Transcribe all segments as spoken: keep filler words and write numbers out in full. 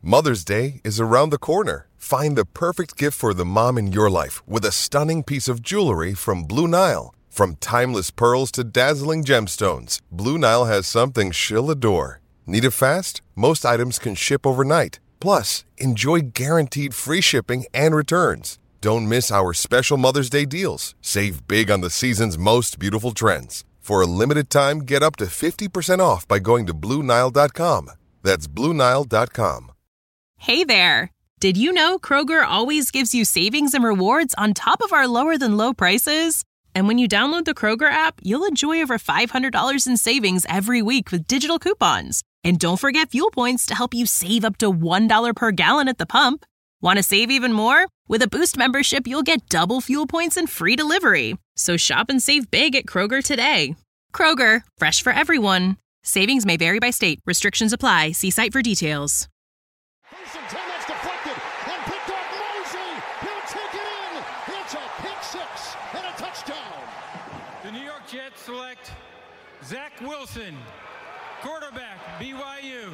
Mother's Day is around the corner. Find the perfect gift for the mom in your life with a stunning piece of jewelry from Blue Nile. From timeless pearls to dazzling gemstones, Blue Nile has something she'll adore. Need it fast? Most items can ship overnight. Plus, enjoy guaranteed free shipping and returns. Don't miss our special Mother's Day deals. Save big on the season's most beautiful trends. For a limited time, get up to fifty percent off by going to Blue Nile dot com. That's Blue Nile dot com. Hey there! Did you know Kroger always gives you savings and rewards on top of our lower-than-low prices? And when you download the Kroger app, you'll enjoy over five hundred dollars in savings every week with digital coupons. And don't forget fuel points to help you save up to one dollar per gallon at the pump. Want to save even more? With a Boost membership, you'll get double fuel points and free delivery. So shop and save big at Kroger today. Kroger, fresh for everyone. Savings may vary by state. Restrictions apply. See site for details. First and ten, that's deflected and picked off Mosley. He'll take it in. It's a pick six and a touchdown. The New York Jets select Zach Wilson, quarterback, B Y U.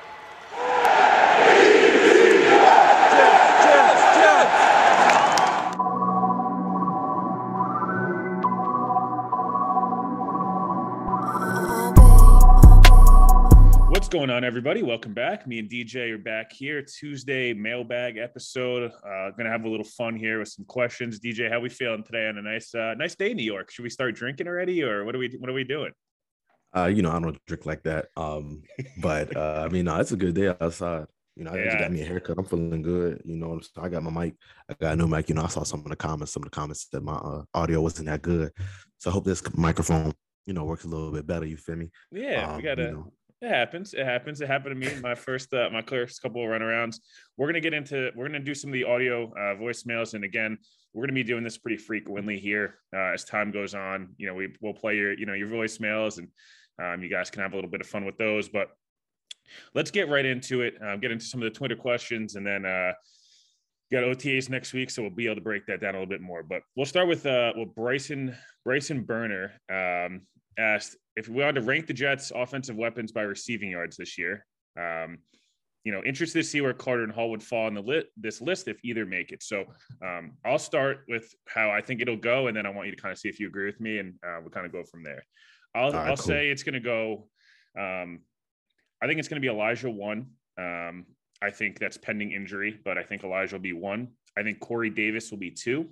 What's going on, everybody? Welcome back. Me and D J are back here. Tuesday mailbag episode. Uh, gonna have a little fun here with some questions. D J, how we feeling today on a nice, uh, nice day in New York? Should we start drinking already, or what are we, what are we doing? Uh, you know, I don't drink like that. Um, but uh, I mean, no, it's a good day outside. You know, I Yeah. just got me a haircut. I'm feeling good. You know, I got my mic. I got a new mic. You know, I saw some of the comments. Some of the comments that my uh, audio wasn't that good. So I hope this microphone, you know, works a little bit better. You feel me? Yeah, Um, we gotta. you know. It happens. It happens. It happened to me. My first, uh, my first couple of runarounds. We're gonna get into. We're gonna do some of the audio uh, voicemails, and again, we're gonna be doing this pretty frequently here uh, as time goes on. You know, we will play your, you know, your voicemails, and um, you guys can have a little bit of fun with those. But let's get right into it. Uh, get into some of the Twitter questions, and then uh, got O T As next week, so we'll be able to break that down a little bit more. But we'll start with uh, well, Bryson Bryson Burner um, asked if we wanted to rank the Jets' offensive weapons by receiving yards this year. Um, you know, interested to see where Carter and Hall would fall on the lit this list if either make it. So um, I'll start with how I think it'll go, and then I want you to kind of see if you agree with me, and uh, we'll kind of go from there. I'll, right, I'll cool. say it's going to go. Um, I think it's going to be Elijah one. Um, I think that's pending injury, but I think Elijah will be one. I think Corey Davis will be two.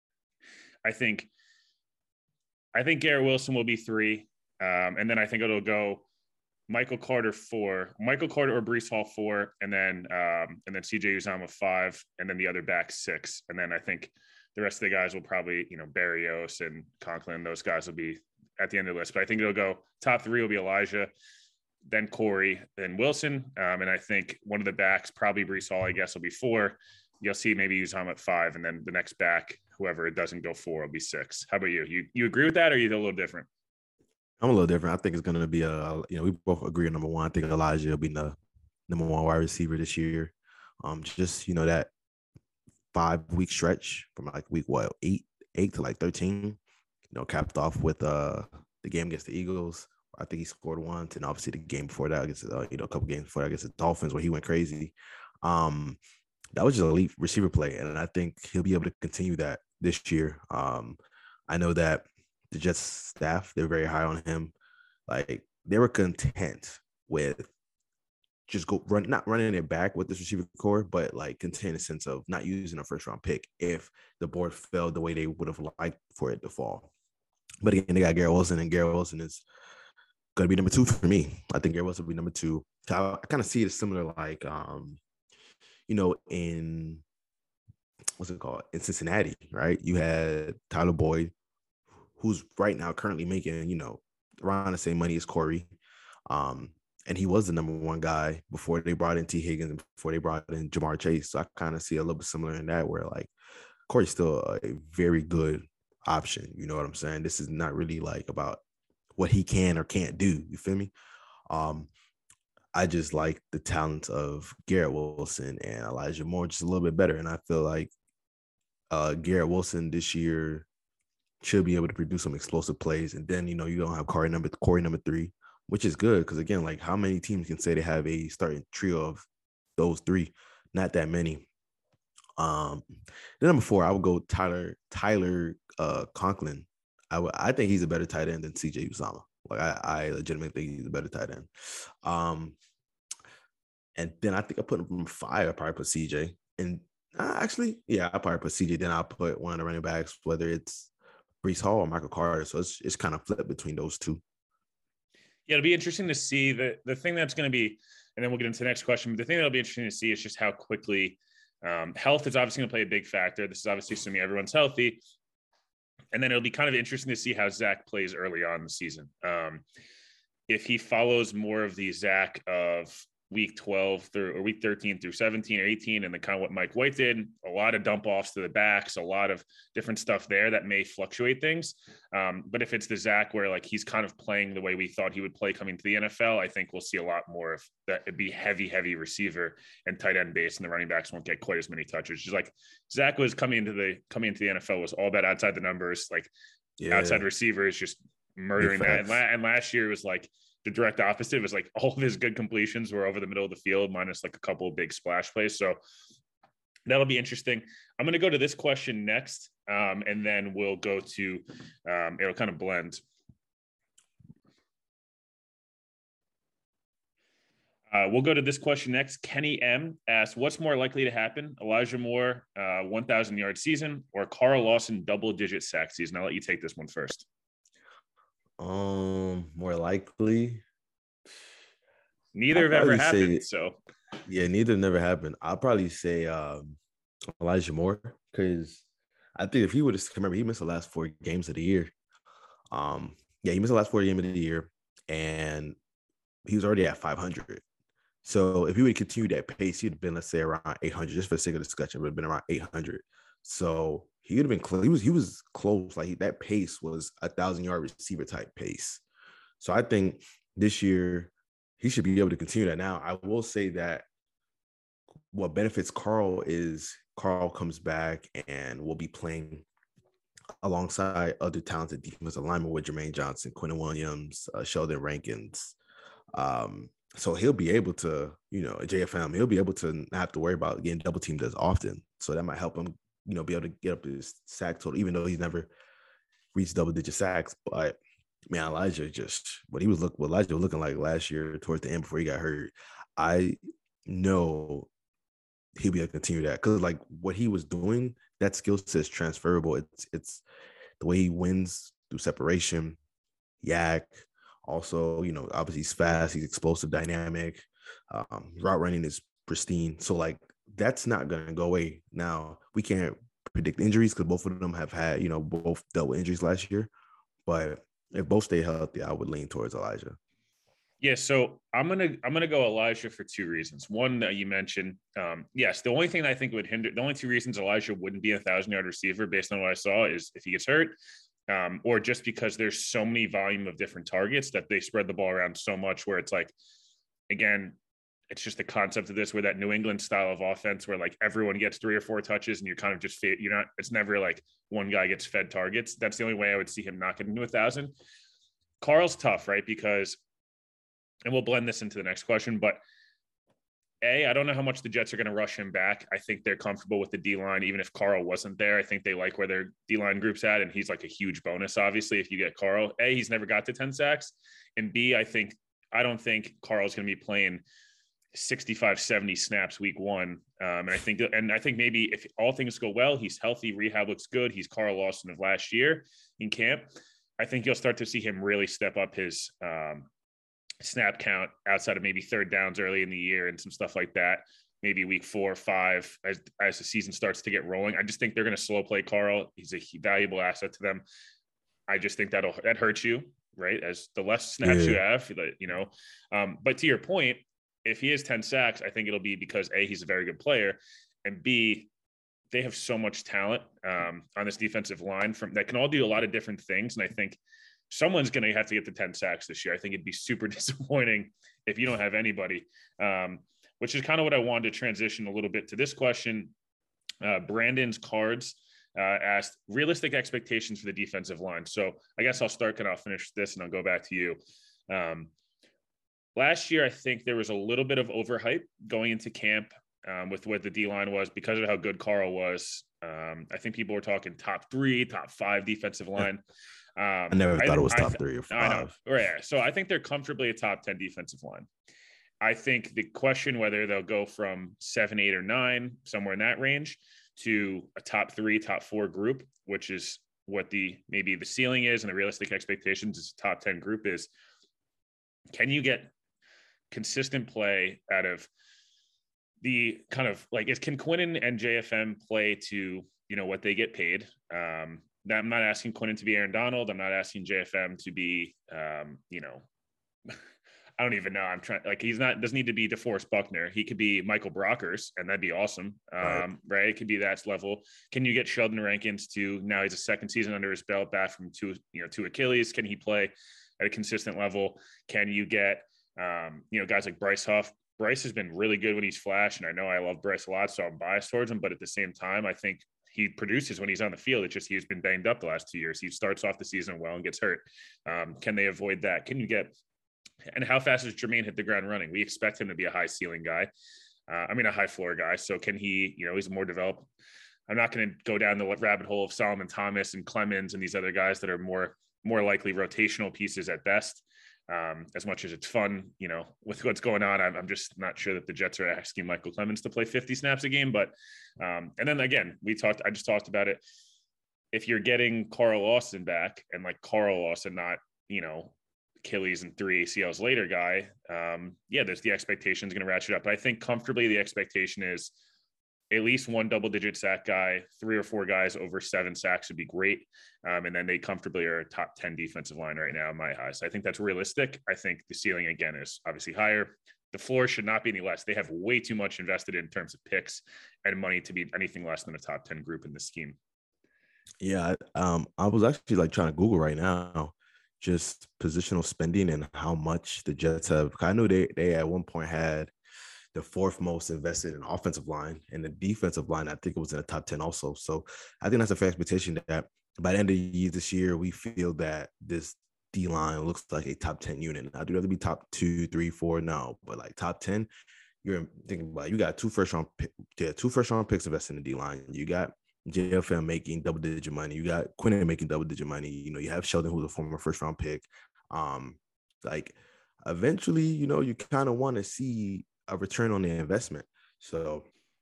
I think. I think Garrett Wilson will be three. Um, and then I think it'll go Michael Carter four, Michael Carter or Breece Hall four, and then um, and then C J Uzomah five, and then the other back six. And then I think the rest of the guys will probably, you know, Barrios and Conklin, those guys will be at the end of the list. But I think it'll go top three will be Elijah, then Corey, then Wilson. Um, and I think one of the backs, probably Breece Hall, I guess, will be four. You'll see maybe Uzomah at five, and then the next back, whoever it doesn't go four, will be six. How about you? You you agree with that, or are you a little different? I'm a little different. I think it's going to be a, you know, we both agree on number one. I think Elijah will be the number one wide receiver this year. Um, just, you know, that five week stretch from like week, what, eight, eight to like thirteen, you know, capped off with uh the game against the Eagles. I think he scored once, and obviously the game before that against, uh, you know, a couple games before that against the Dolphins where he went crazy. Um, that was just an elite receiver play, and I think he'll be able to continue that this year. Um, I know that the Jets staff, they're very high on him. Like, they were content with just go run, not running it back with this receiver core, but like content in the sense of not using a first round pick if the board fell the way they would have liked for it to fall. But again, they got Garrett Wilson, and Garrett Wilson is going to be number two for me. I think Garrett Wilson will be number two. So I, I kind of see it as similar, like, um, you know, in what's it called? In Cincinnati, right? You had Tyler Boyd, who's right now currently making, you know, around the same money as Corey. Um, and he was the number one guy before they brought in T. Higgins and before they brought in Jamar Chase. So I kind of see a little bit similar in that, where like Corey's still a very good option. You know what I'm saying? This is not really like about what he can or can't do. You feel me? Um, I just like the talent of Garrett Wilson and Elijah Moore just a little bit better. And I feel like uh, Garrett Wilson this year should be able to produce some explosive plays. And then, you know, you don't have Corey number Corey number three, which is good because, again, like how many teams can say they have a starting trio of those three, not that many. Um, then number four, I would go Tyler Tyler uh, Conklin. I would I think he's a better tight end than C J Uzomah. Like I, I legitimately think he's a better tight end. Um, and then I think I put him from five. I probably put C J. And uh, actually, yeah, I probably put C J. Then I'll put one of the running backs, whether it's Breece Hall or Michael Carter. So it's it's kind of flipped between those two. Yeah, it'll be interesting to see. The the thing that's going to be, and then we'll get into the next question, but the thing that'll be interesting to see is just how quickly um, health is obviously going to play a big factor. This is obviously assuming everyone's healthy. And then it'll be kind of interesting to see how Zach plays early on in the season. Um, if he follows more of the Zach of week twelve through or week thirteen through seventeen or eighteen, and then kind of what Mike White did, a lot of dump offs to the backs, a lot of different stuff there that may fluctuate things. Um, but if it's the Zach where like he's kind of playing the way we thought he would play coming to the N F L, I think we'll see a lot more of that. It'd be heavy, heavy receiver and tight end base, and the running backs won't get quite as many touches. Just like Zach was coming into the coming into the N F L was all about outside the numbers, like yeah. outside receivers just murdering that. And, la- and last year was like the direct opposite. It was like all of his good completions were over the middle of the field, minus like a couple of big splash plays. So that'll be interesting. I'm going to go to this question next, um, and then we'll go to, um, it'll kind of blend. Uh, we'll go to this question next. Kenny M asks, what's more likely to happen? Elijah Moore, uh, one thousand yard season, or Carl Lawson double-digit sack season? I'll let you take this one first. Um, more likely. Neither have ever happened. Say, so yeah, neither never happened. I'll probably say um, Elijah Moore, because I think if he would have remember, he missed the last four games of the year. Um, yeah, he missed the last four games of the year, and he was already at five hundred. So if he would continue that pace, he'd have been, let's say, around eight hundred. Just for the sake of discussion, would have been around eight hundred. So he would have been close. He was he was close. Like he, that pace was a thousand yard receiver type pace. So I think this year he should be able to continue that. Now I will say that what benefits Carl is Carl comes back and will be playing alongside other talented defensive linemen with Jermaine Johnson, Quentin Williams, uh, Sheldon Rankins. Um, so he'll be able to, you know, J F M. He'll be able to not have to worry about getting double teamed as often. So that might help him, you know, be able to get up his sack total, even though he's never reached double digit sacks. But man, Elijah just what he was look what Elijah was looking like last year towards the end before he got hurt. I know he'll be able to continue that because like what he was doing, that skill set is transferable. It's it's the way he wins through separation, yak. Also, you know, obviously he's fast, he's explosive, dynamic. Um, route running is pristine. So like that's not going to go away. Now, we can't predict injuries because both of them have had, you know, both dealt with injuries last year. But if both stay healthy, I would lean towards Elijah. Yeah, so I'm gonna I'm gonna go Elijah for two reasons. One that you mentioned, um, yes, the only thing that I think would hinder, the only two reasons Elijah wouldn't be a thousand yard receiver based on what I saw is if he gets hurt, um, or just because there's so many volume of different targets that they spread the ball around so much where it's like, again, it's just the concept of this where that New England style of offense where like everyone gets three or four touches and you're kind of just, you're not, it's never like one guy gets fed targets. That's the only way I would see him not getting to a thousand. Carl's tough, right? Because, and we'll blend this into the next question, but A, I don't know how much the Jets are going to rush him back. I think they're comfortable with the D-line, even if Carl wasn't there. I think they like where their D-line group's at, and he's like a huge bonus, obviously, if you get Carl. A, he's never got to ten sacks, and B, I think, I don't think Carl's going to be playing sixty-five, seventy snaps week one. Um, and I think, and I think maybe if all things go well, he's healthy, rehab looks good. He's Carl Lawson of last year in camp. I think you'll start to see him really step up his um, snap count outside of maybe third downs early in the year and some stuff like that. Maybe week four or five as, as the season starts to get rolling. I just think they're going to slow play Carl. He's a valuable asset to them. I just think that'll, that hurts you, right? As the less snaps yeah. you have, you know, um, but to your point, if he has ten sacks, I think it'll be because A, he's a very good player, and B, they have so much talent um, on this defensive line from that can all do a lot of different things. And I think someone's going to have to get the ten sacks this year. I think it'd be super disappointing if you don't have anybody, um, which is kind of what I wanted to transition a little bit to this question. Uh, Brandon's Cards uh, asked realistic expectations for the defensive line. So I guess I'll start and I'll finish this and I'll go back to you. Um, last year, I think there was a little bit of overhype going into camp um, with what the D-line was because of how good Carl was. Um, I think people were talking top three, top five defensive line. Um, I never I, thought it was I, top three or five. I know. Right. So I think they're comfortably a top ten defensive line. I think the question whether they'll go from seven, eight, or nine, somewhere in that range, to a top three, top four group, which is what the maybe the ceiling is and the realistic expectations is top ten group is, can you get consistent play out of the kind of like, is can Quinnen and J F M play to, you know, what they get paid? Um, I'm not asking Quinnen to be Aaron Donald. I'm not asking J F M to be, um, you know, I don't even know. I'm trying, like, he's not, doesn't need to be DeForest Buckner. He could be Michael Brockers, and that'd be awesome. Um, right. right. It could be that level. Can you get Sheldon Rankins to, now he's a second season under his belt, back from two, you know, two Achilles. Can he play at a consistent level? Can you get, um, you know, guys like Bryce Huff? Bryce has been really good when he's flashed, and I know I love Bryce a lot, so I'm biased towards him. But at the same time, I think he produces when he's on the field. It's just he's been banged up the last two years. He starts off the season well and gets hurt. Um, can they avoid that? Can you get, and how fast does Jermaine hit the ground running? We expect him to be a high ceiling guy. Uh, I mean, a high floor guy. So can he, you know, he's more developed. I'm not going to go down the rabbit hole of Solomon Thomas and Clemens and these other guys that are more, more likely rotational pieces at best. Um, as much as it's fun, you know, with what's going on, I'm, I'm just not sure that the Jets are asking Michael Clemens to play fifty snaps a game. But, um, and then again, we talked, I just talked about it. If you're getting Carl Lawson back, and like Carl Lawson, not, you know, Achilles and three A C Ls later guy, um, yeah, there's the expectation is going to ratchet up. But I think comfortably the expectation is at least one double digit sack guy, three or four guys over seven sacks would be great. Um, and then they comfortably are a top ten defensive line right now in my eyes. So I think that's realistic. I think the ceiling again is obviously higher. The floor should not be any less. They have way too much invested in terms of picks and money to be anything less than a top ten group in this scheme. Yeah. Um, I was actually like trying to Google right now, just positional spending and how much the Jets have. I know they, they at one point had the fourth most invested in offensive line, and the defensive line, I think it was in the top ten also. So I think that's a fair expectation that by the end of the year this year, we feel that this D line looks like a top ten unit. I do have to be top two, three, four, no, but like top ten, you're thinking about, you got two first round, yeah, two first round picks invested in the D line. You got J F M making double digit money. You got Quinnen making double digit money. You know, you have Sheldon, who's a former first round pick. Um, like eventually, you know, you kind of want to see a return on the investment. So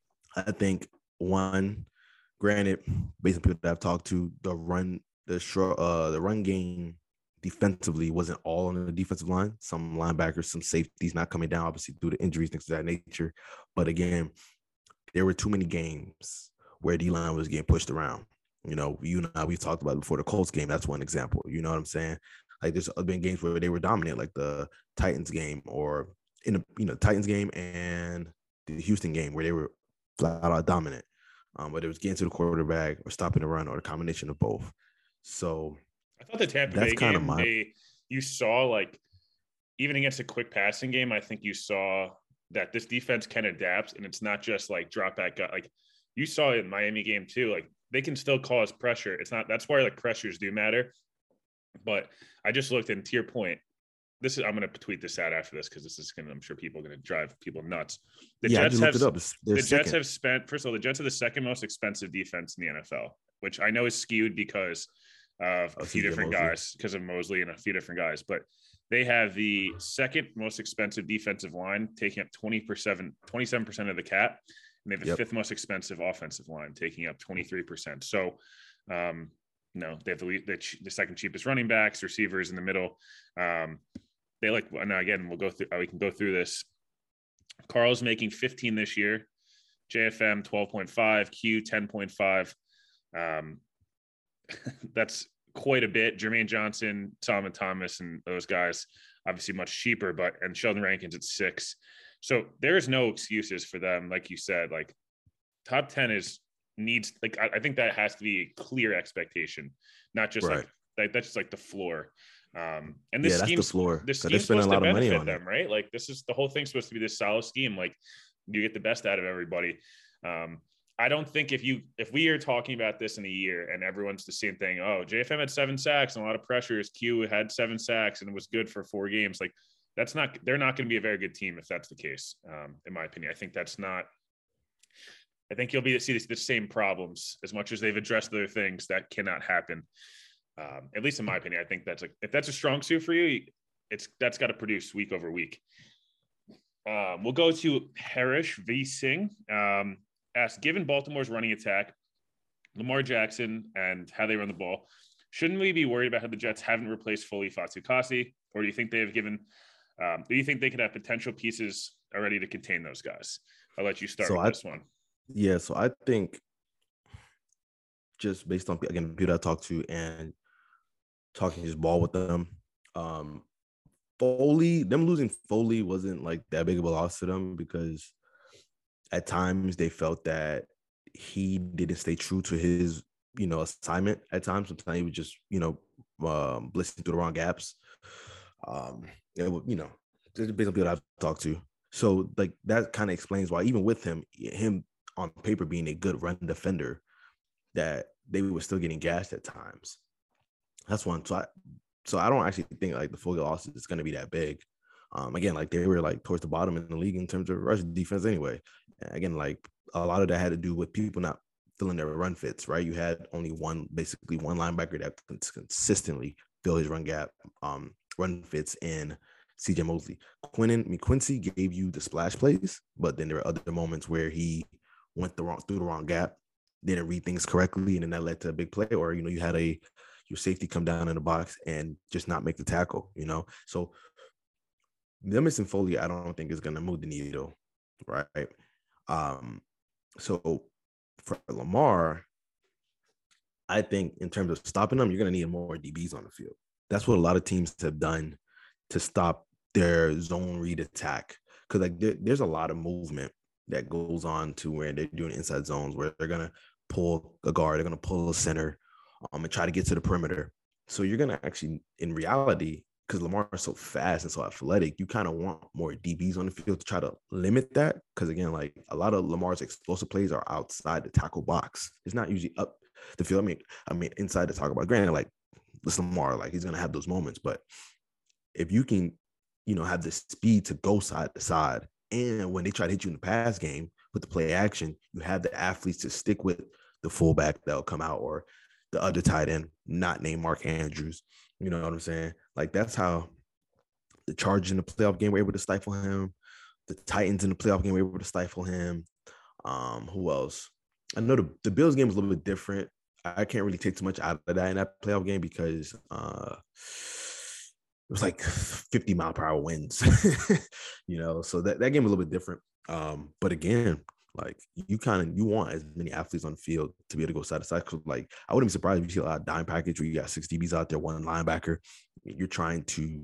I think one, granted, based on people that I've talked to, the run, the short, uh, the run game defensively wasn't all on the defensive line. Some linebackers, some safeties not coming down, obviously due to injuries, things of that nature. But again, there were too many games where D-line was getting pushed around. You know, you and I, we talked about it before the Colts game. That's one example. You know what I'm saying? Like there's been games where they were dominant, like the Titans game, or in the, you know, Titans game and the Houston game where they were flat out dominant. Um, whether it was getting to the quarterback or stopping the run or a combination of both. So I thought the Tampa Bay game, my... they, you saw like, even against a quick passing game, I think you saw that this defense can adapt, and it's not just like drop back. Like you saw it in Miami game too. Like they can still cause pressure. It's not, that's why like pressures do matter. But I just looked, and to your point, this is, I'm going to tweet this out after this because this is going to, I'm sure people are going to drive people nuts. The yeah, Jets have, it up. the second. Jets have spent, first of all, the Jets are the second most expensive defense in the N F L, which I know is skewed because of a few different Mosley. guys, because of Mosley and a few different guys, but they have the second most expensive defensive line, taking up twenty percent, twenty-seven percent of the cap. And they have the yep. fifth most expensive offensive line, taking up twenty-three percent. So, um, no, they have the, the, the second cheapest running backs, receivers in the middle. Um, they like, now again, we'll go through, we can go through this. Carl's making fifteen this year, J F M twelve point five, Q ten point five. Um, that's quite a bit. Jermaine Johnson, Solomon Thomas, and those guys, obviously much cheaper, but, and Sheldon Rankins at six. So there's no excuses for them. Like you said, like top ten is needs, like, I, I think that has to be a clear expectation, not just right. like, like, that's just like the floor. Um, and this yeah, scheme, that's the floor. This scheme's supposed to benefit them, it. right? Like this is the whole thing's supposed to be this solid scheme. Like you get the best out of everybody. Um, I don't think if you, if we are talking about this in a year and everyone's the same thing, oh, J F M had seven sacks and a lot of pressures. Q had seven sacks and it was good for four games. Like that's not, they're not going to be a very good team if that's the case, um, in my opinion. I think that's not, I think you'll be see the same problems as much as they've addressed other things that cannot happen. Um, at least in my opinion, I think that's a, if that's a strong suit for you, it's, that's got to produce week over week. Um, we'll go to Harish V. Singh. Um, asked, given Baltimore's running attack, Lamar Jackson, and how they run the ball, shouldn't we be worried about how the Jets haven't replaced fully Fatukasi? Or do you think they have given, um, do you think they could have potential pieces already to contain those guys? I'll let you start so with I, this one. Yeah, so I think just based on, again, people I talked to and talking just ball with them, um, Foley, them losing Foley wasn't like that big of a loss to them because at times they felt that he didn't stay true to his, you know, assignment at times. Sometimes he was just, you know, um, blitzing through the wrong gaps. Um, it, you know, just based on people I've talked to. So like that kind of explains why even with him, him on paper being a good run defender, that they were still getting gashed at times. That's one. So I, so I don't actually think like the Foley loss is going to be that big. Um, again, like they were like towards the bottom in the league in terms of rush defense anyway. And again, like a lot of that had to do with people not filling their run fits, right? You had only one, basically one linebacker that could consistently fill his run gap, um, run fits in C J Mosley. Quinnen, I mean, Quincy gave you the splash plays, but then there were other moments where he went the wrong through the wrong gap, didn't read things correctly, and then that led to a big play. Or, you know, you had a your safety come down in the box and just not make the tackle, you know? So them missing Foley, I don't think is going to move the needle, right? Um, so for Lamar, I think in terms of stopping them, you're going to need more D Bs on the field. That's what a lot of teams have done to stop their zone read attack. Because like there, there's a lot of movement that goes on to where they're doing inside zones where they're going to pull a guard, they're going to pull a center, um, and try to get to the perimeter. So you're going to actually, in reality, because Lamar is so fast and so athletic, you kind of want more D Bs on the field to try to limit that. Because again, like a lot of Lamar's explosive plays are outside the tackle box. It's not usually up the field. I mean, I mean inside the tackle box. Granted, like this Lamar, like he's going to have those moments. But if you can, you know, have the speed to go side to side, and when they try to hit you in the pass game with the play action, you have the athletes to stick with the fullback that'll come out or the other tight end, not named Mark Andrews. You know what I'm saying? Like that's how the Chargers in the playoff game were able to stifle him. The Titans in the playoff game were able to stifle him. Um, who else? I know the, the Bills game was a little bit different. I can't really take too much out of that in that playoff game because uh, it was like fifty mile per hour winds, you know, so that, that game was a little bit different. Um, but again, like you kind of, you want as many athletes on the field to be able to go side to side. Cause like, I wouldn't be surprised if you see a lot of dime package where you got six D Bs out there, one linebacker. You're trying to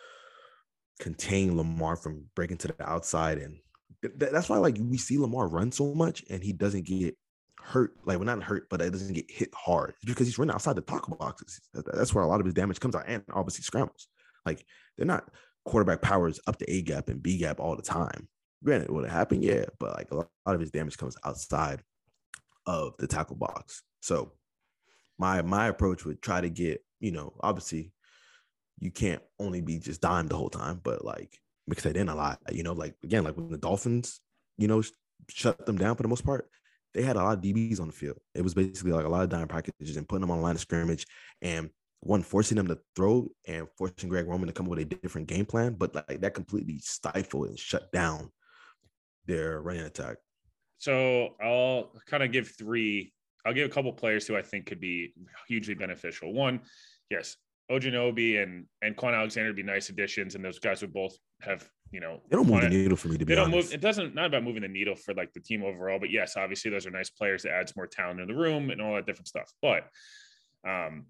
contain Lamar from breaking to the outside. And th- that's why like we see Lamar run so much and he doesn't get hurt. Like we're not hurt, but it doesn't get hit hard. It's because he's running outside the tackle boxes. That's where a lot of his damage comes out, and obviously scrambles. Like they're not quarterback powers up to A gap and B gap all the time. Granted, would it happen? Yeah, but like a lot of his damage comes outside of the tackle box. So my my approach would try to get, you know, obviously you can't only be just dime the whole time, but like mix that in a lot. You know, like again, like when the Dolphins, you know, sh- shut them down for the most part, they had a lot of D Bs on the field. It was basically like a lot of dime packages and putting them on the line of scrimmage and one forcing them to throw and forcing Greg Roman to come up with a different game plan, but like that completely stifled and shut down their running attack. So I'll kind of give three. I'll give a couple players who I think could be hugely beneficial. One, yes, Ojinobi and and Quan Alexander would be nice additions, and those guys would both have, you know, they don't move the needle for me to be they don't honest. move. It doesn't not about moving the needle for like the team overall, but yes, obviously those are nice players that adds more talent in the room and all that different stuff. But um,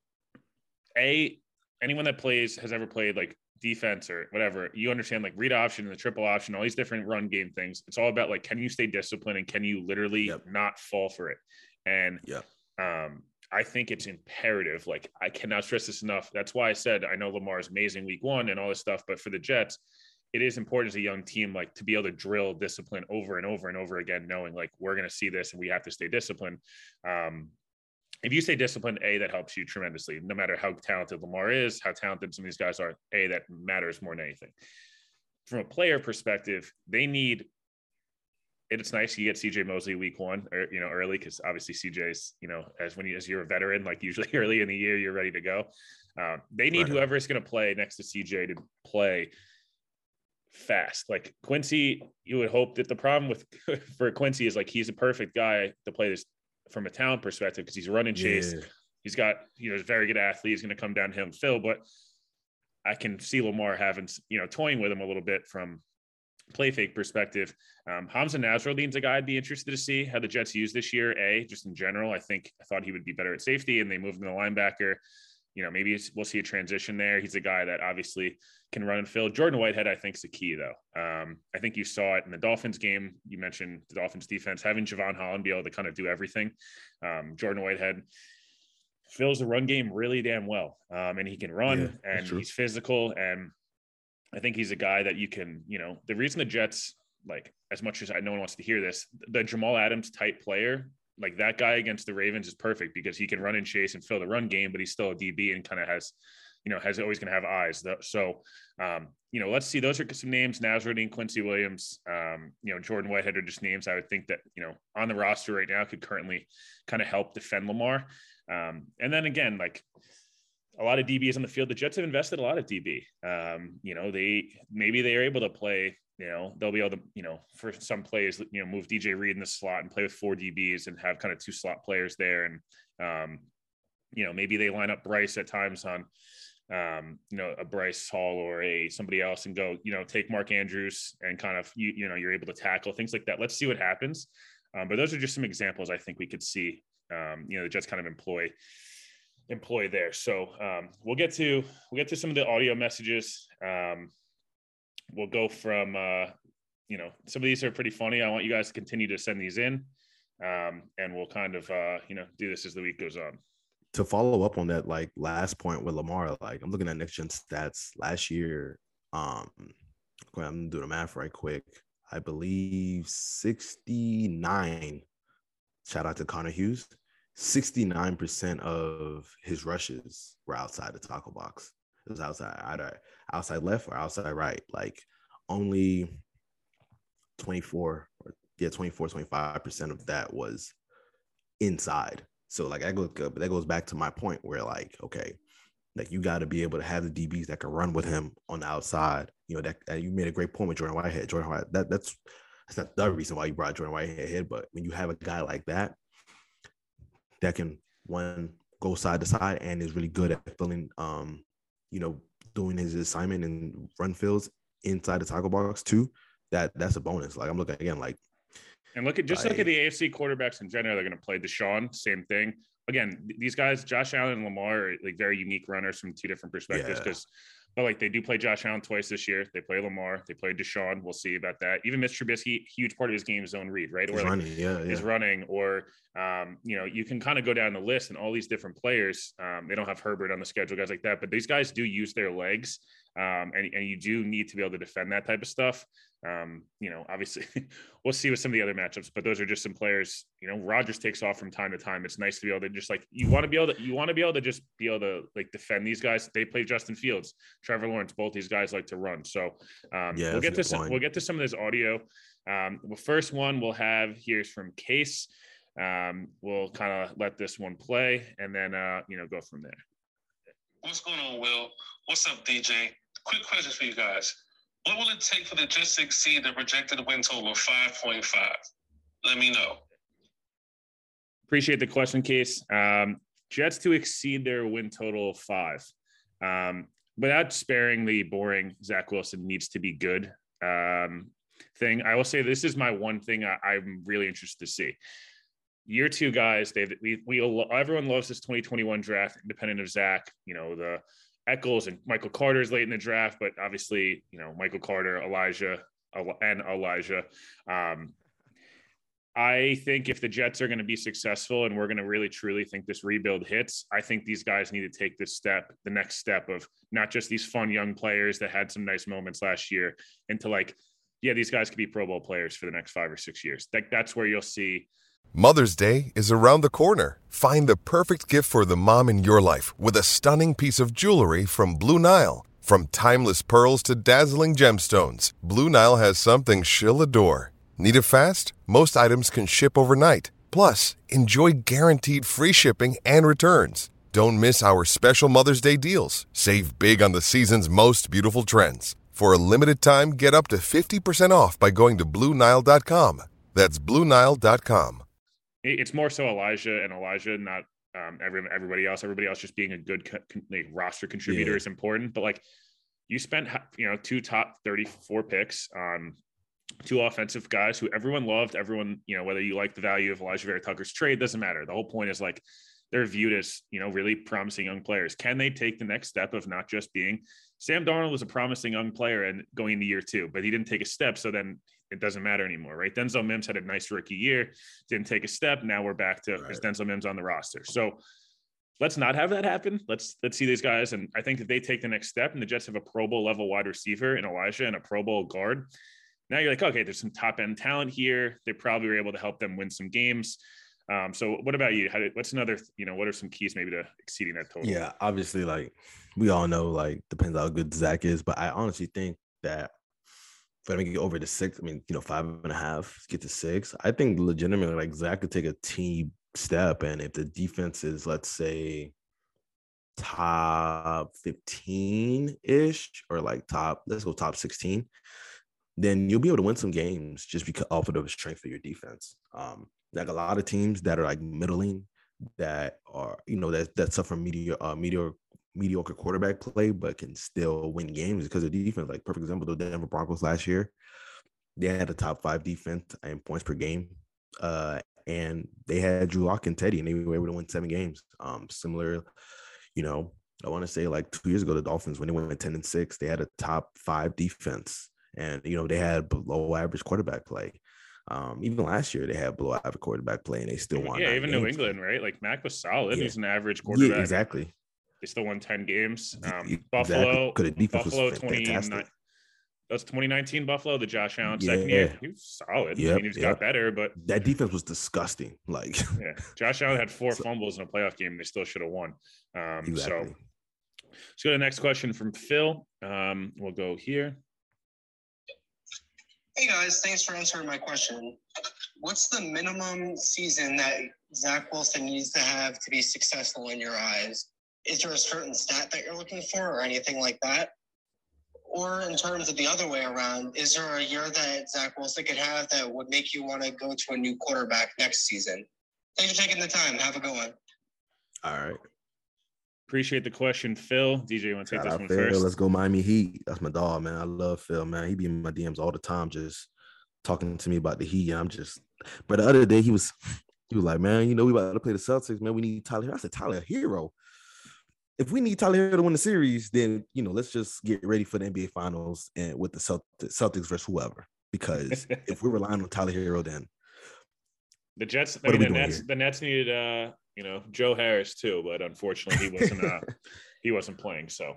a anyone that plays has ever played like defense or whatever, you understand like read option and the triple option, all these different run game things. It's all about like, can you stay disciplined and can you literally yep. not fall for it? And yeah, um, I think it's imperative. Like I cannot stress this enough. That's why I said I know Lamar is amazing week one and all this stuff, but for the Jets, it is important as a young team, like to be able to drill discipline over and over and over again, knowing like we're going to see this and we have to stay disciplined. Um, if you say disciplined, A, that helps you tremendously. No matter how talented Lamar is, how talented some of these guys are, A, that matters more than anything. From a player perspective, they need – it's nice you get C J Mosley week one, or, you know, early, because obviously C J's, you know, as when you, as you're a veteran, like usually early in the year, you're ready to go. Um, they need right. whoever is going to play next to C J to play fast. Like Quincy, you would hope that the problem with for Quincy is like he's a perfect guy to play this from a talent perspective because he's running chase. Yeah. He's got, you know, he's a very good athlete. He's going to come down him, Phil, but I can see Lamar having, you know, toying with him a little bit from play fake perspective. Um, Hamza Nasruddin's a guy I'd be interested to see how the Jets use this year. A, just in general, I think I thought he would be better at safety, and they moved him to linebacker. You know, maybe we'll see a transition there. He's a guy that obviously can run and fill. Jordan Whitehead, I think, is the key, though. Um, I think you saw it in the Dolphins game. You mentioned the Dolphins defense, having Javon Holland be able to kind of do everything. Um, Jordan Whitehead fills the run game really damn well. Um, and he can run, yeah, and he's physical. And I think he's a guy that you can, you know, the reason the Jets, like, as much as I, no one wants to hear this, the Jamal Adams type player, like that guy against the Ravens is perfect because he can run and chase and fill the run game, but he's still a D B and kind of has, you know, has always going to have eyes. So, um, you know, let's see, those are some names: Nasruddin, Quincy Williams, um, you know, Jordan Whitehead are just names I would think that, you know, on the roster right now could currently kind of help defend Lamar. Um, and then again, like a lot of D Bs on the field, the Jets have invested a lot of D B. Um, you know, they, maybe they are able to play, you know, they'll be able to, you know, for some plays, you know, move D J Reed in the slot and play with four D Bs and have kind of two slot players there. And, um, you know, maybe they line up Bryce at times on, um, you know, a Bryce Hall or a somebody else and go, you know, take Mark Andrews and kind of, you, you know, you're able to tackle things like that. Let's see what happens. Um, but those are just some examples I think we could see, um, you know, the Jets kind of employ employ there. So um, we'll get to, we'll get to some of the audio messages. Um, We'll go from, uh, you know, some of these are pretty funny. I want you guys to continue to send these in, um, and we'll kind of, uh, you know, do this as the week goes on. To follow up on that, like last point with Lamar, like I'm looking at next gen stats last year. Um, I'm gonna do the math right quick. I believe sixty-nine. Shout out to Connor Hughes. sixty-nine percent of his rushes were outside the tackle box. It was outside, either outside left or outside right. Like only twenty-four or yeah, twenty-four, twenty-five percent of that was inside. So like that goes good, but that goes back to my point where like, okay, like you got to be able to have the D Bs that can run with him on the outside. You know, that, that you made a great point with Jordan Whitehead. Jordan Whitehead, that that's that's not the reason why you brought Jordan Whitehead here, but when you have a guy like that that can one go side to side and is really good at filling um you know, doing his assignment and run fills inside the tackle box too, that that's a bonus. Like I'm looking again, like, and look at just like, look at the A F C quarterbacks in general. They're going to play Deshaun, same thing. Again, these guys, Josh Allen and Lamar, are like very unique runners from two different perspectives. Because, yeah. but like they do play Josh Allen twice this year. They play Lamar. They play Deshaun. We'll see about that. Even Mitch Trubisky, huge part of his game is zone read, right? Or He's like running, yeah, yeah. is running, or um, you know, you can kind of go down the list and all these different players. Um, they don't have Herbert on the schedule, guys like that, but these guys do use their legs, um, and and you do need to be able to defend that type of stuff. Um, you know, obviously we'll see with some of the other matchups, but those are just some players, you know, Rodgers takes off from time to time. It's nice to be able to just like, you want to be able to, you want to be able to just be able to like defend these guys. They play Justin Fields, Trevor Lawrence, both these guys like to run. So um, yeah, we'll get to some, we'll get to some of this audio. Um, the first one we'll have here's from Case. Um, we'll kind of let this one play and then, uh, you know, go from there. What's going on, Will? What's up, D J? Quick question for you guys. What will it take for the Jets to exceed the projected win total of five point five? Let me know. Appreciate the question, Case. Um, Jets to exceed their win total of five. Um, without sparing the boring Zach Wilson needs to be good um, thing, I will say this is my one thing I, I'm really interested to see. Year two guys, they we we everyone loves this twenty twenty-one draft, independent of Zach. You know, the Eccles and Michael Carter's late in the draft, but obviously, you know, Michael Carter, Elijah, and Elijah. Um, I think if the Jets are going to be successful and we're going to really truly think this rebuild hits, I think these guys need to take this step, the next step of not just these fun young players that had some nice moments last year, into like, yeah, these guys could be Pro Bowl players for the next five or six years. That, that's where you'll see Mother's Day is around the corner. Find the perfect gift for the mom in your life with a stunning piece of jewelry from Blue Nile. From timeless pearls to dazzling gemstones, Blue Nile has something she'll adore. Need it fast? Most items can ship overnight. Plus, enjoy guaranteed free shipping and returns. Don't miss our special Mother's Day deals. Save big on the season's most beautiful trends. For a limited time, get up to fifty percent off by going to Blue Nile dot com. That's Blue Nile dot com. It's more so Elijah and Elijah, not um, every, everybody else. Everybody else just being a good co- like, roster contributor yeah. is important. But like you spent, you know, two top thirty-four picks on two offensive guys who everyone loved. Everyone, you know, whether you like the value of Elijah Vera Tucker's trade, doesn't matter. The whole point is like they're viewed as, you know, really promising young players. Can they take the next step of not just being Sam Darnold was a promising young player and going into year two, but he didn't take a step. So then it doesn't matter anymore, right? Denzel Mims had a nice rookie year, didn't take a step. Now we're back to right. is Denzel Mims on the roster. So let's not have that happen. Let's let's see these guys. And I think that they take the next step and the Jets have a Pro Bowl level wide receiver in Elijah and a Pro Bowl guard. Now you're like, okay, there's some top end talent here. They probably were able to help them win some games. Um, so what about you? How did, what's another, you know, what are some keys maybe to exceeding that total? Yeah, obviously, like we all know, like depends how good Zach is, but I honestly think that for them to get over to six, I mean, you know, five and a half, get to six, I think legitimately like Zach could take a team step. And if the defense is, let's say, top fifteen ish or like top, let's go top sixteen, then you'll be able to win some games just because off of the strength of your defense. Um, like a lot of teams that are like middling, that are, you know, that that suffer mediocre, uh, mediocre, mediocre quarterback play, but can still win games because of defense. Like perfect example, the Denver Broncos last year, they had a top five defense and points per game, uh, and they had Drew Lock and Teddy, and they were able to win seven games. Um, similar, you know, I want to say like two years ago, the Dolphins when they went ten and six, they had a top five defense, and you know they had below average quarterback play. Um, even last year, they had below average quarterback play, and they still won. Yeah, even New England, right? Like Mac was solid. Yeah. He's an average quarterback. Yeah, exactly. They still won ten games. Um, exactly. Buffalo, Buffalo, twenty. That was twenty nineteen Buffalo, the Josh Allen yeah. second year. He was solid. Yep, I mean, he's yep. got better, but that defense was disgusting. Like, yeah, Josh Allen had four so, fumbles in a playoff game, and they still should have won. Um, exactly. So, let's go to the next question from Phil. Um, we'll go here. Hey guys, thanks for answering my question. What's the minimum season that Zach Wilson needs to have to be successful in your eyes? Is there a certain stat that you're looking for or anything like that? Or in terms of the other way around, is there a year that Zach Wilson could have that would make you want to go to a new quarterback next season? Thanks for taking the time. Have a good one. All right. Appreciate the question, Phil. D J, you want to take Shout this one Phil. first? Let's go Miami Heat. That's my dog, man. I love Phil, man. He be in my D Ms all the time, just talking to me about the Heat. And I'm just, but the other day he was, he was like, man, you know, we about to play the Celtics, man. We need Tyler Hero. I said, Tyler Hero. If we need Tyler Hero to win the series, then, you know, let's just get ready for the N B A Finals and with the Celtics, Celtics versus whoever. Because if we're relying on Tyler Hero, then the Jets, I mean, the Nets, here? the Nets needed, uh, you know, Joe Harris too, but unfortunately he wasn't, uh, he wasn't playing. So,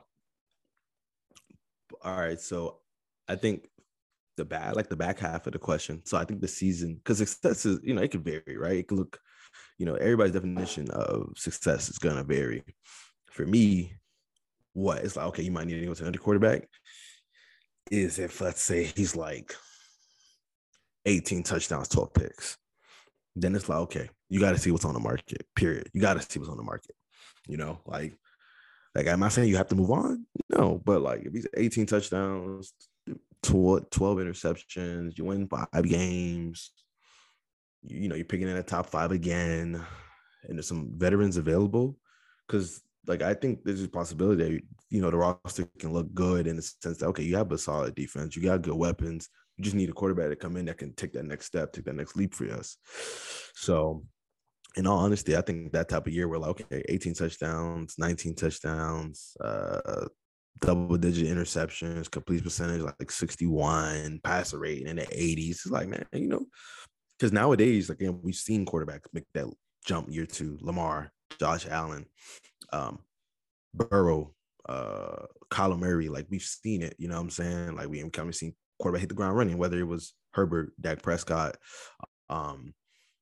all right. So, I think the back, like the back half of the question. So, I think the season, because success is, you know, it could vary, right? It could look, you know, everybody's definition of success is gonna vary. For me, what it's like, okay, you might need to go to another quarterback. Is if let's say he's like eighteen touchdowns, twelve picks. Then it's like, okay, you got to see what's on the market, period. You got to see what's on the market. You know, like, like, am I saying you have to move on? No, but like, if he's eighteen touchdowns, twelve interceptions, you win five games, you, you know, you're picking in the top five again, and there's some veterans available. Because, like, I think there's a possibility that, you know, the roster can look good in the sense that, okay, you have a solid defense, you got good weapons. You just need a quarterback to come in that can take that next step, take that next leap for us. So, in all honesty, I think that type of year, we're like, okay, eighteen touchdowns, nineteen touchdowns, uh, double-digit interceptions, complete percentage like sixty-one, passer rate in the eighties. It's like, man, you know, because nowadays, like, again, we've seen quarterbacks make that jump year two. Lamar, Josh Allen, um, Burrow, uh, Kyler Murray. Like, we've seen it. You know what I'm saying? Like, we haven't kind of seen quarterback hit the ground running, whether it was Herbert, Dak Prescott, um,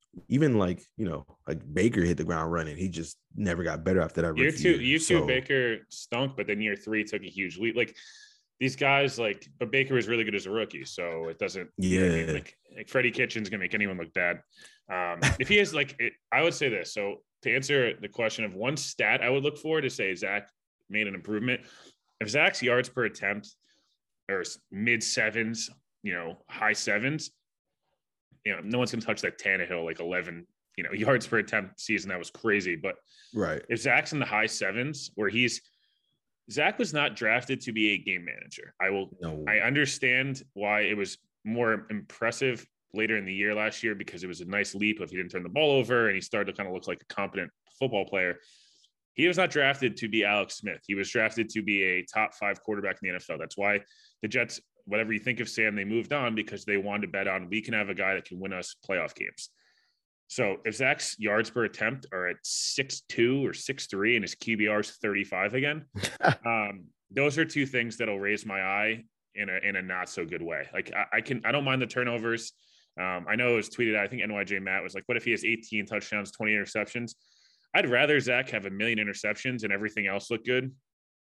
even like, you know, like Baker hit the ground running. He just never got better after that. Year two, year. year so, two, Baker stunk, but then year three took a huge leap. Like these guys, like, but Baker was really good as a rookie, so it doesn't. Yeah, you know what I mean? like, like Freddie Kitchens gonna make anyone look bad. Um, if he is like, it, I would say this. So to answer the question of one stat, I would look for to say Zach made an improvement. If Zach's yards per attempt or mid sevens, you know, high sevens, you know, no one's gonna touch that Tannehill like eleven, you know, yards per attempt season. That was crazy. But right, if Zach's in the high sevens, where he's Zach was not drafted to be a game manager. I will. No. I understand why it was more impressive later in the year last year because it was a nice leap if he didn't turn the ball over and he started to kind of look like a competent football player. He was not drafted to be Alex Smith. He was drafted to be a top five quarterback in the N F L. That's why the Jets, whatever you think of Sam, they moved on because they wanted to bet on we can have a guy that can win us playoff games. So if Zach's yards per attempt are at six two or six three and his Q B R is thirty-five again, um, those are two things that'll raise my eye in a in a not so good way. Like I, I can I don't mind the turnovers. Um, I know it was tweeted out, I think N Y J Matt was like, what if he has eighteen touchdowns, twenty interceptions? I'd rather Zach have a million interceptions and everything else look good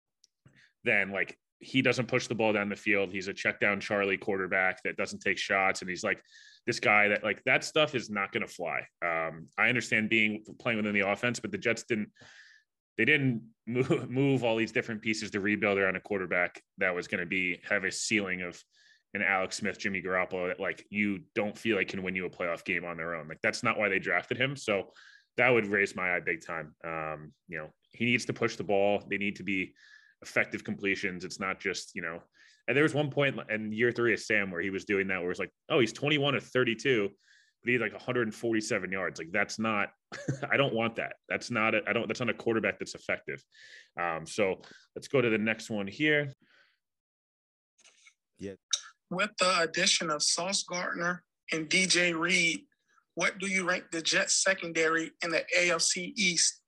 than like he doesn't push the ball down the field. He's a check down Charlie quarterback that doesn't take shots. And he's like this guy that like that stuff is not going to fly. Um, I understand being playing within the offense, but the Jets didn't, they didn't move, move all these different pieces to rebuild around a quarterback that was going to be, have a ceiling of an Alex Smith, Jimmy Garoppolo that like you don't feel like can win you a playoff game on their own. Like that's not why they drafted him. So that would raise my eye big time. Um, you know, he needs to push the ball. They need to be effective completions. It's not just, you know, and there was one point in year three of Sam where he was doing that, where it's like, oh, he's twenty-one of thirty-two, but he had like one hundred forty-seven yards. Like that's not, I don't want that. That's not, a, I don't, that's not a quarterback that's effective. Um, so let's go to the next one here. Yeah. With the addition of Sauce Gardner and D J Reed, what do you rank the Jets secondary in the A F C East?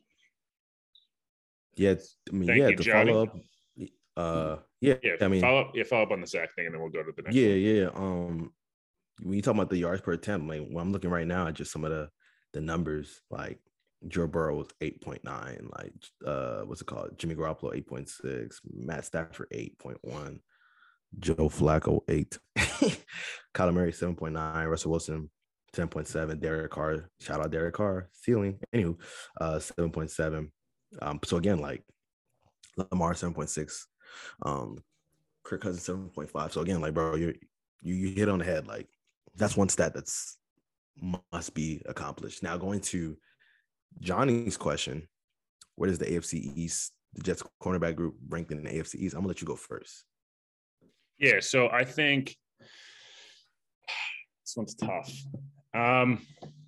Yeah, I mean, Thank yeah, you, to Johnny. follow up. Uh, yeah, Yeah, I mean, follow up, yeah, follow up on the Zach thing, and then we'll go to the next yeah, one. yeah. Um, when you talk about the yards per attempt, like when I'm looking right now at just some of the the numbers, like Joe Burrow was eight point nine, like uh, what's it called? Jimmy Garoppolo eight point six, Matt Stafford eight point one, Joe Flacco eight, Kyler Murray seven point nine, Russell Wilson ten point seven, Derek Carr, shout out Derek Carr, ceiling, anywho, uh, seven point seven. Um, so again, like Lamar seven point six, um, Kirk Cousins seven point five. So again, like bro, you you you hit on the head. Like that's one stat that's must be accomplished. Now going to Johnny's question, where does the A F C East, the Jets cornerback group ranked in the A F C East? I'm gonna let you go first. Yeah, so I think this one's tough. Um,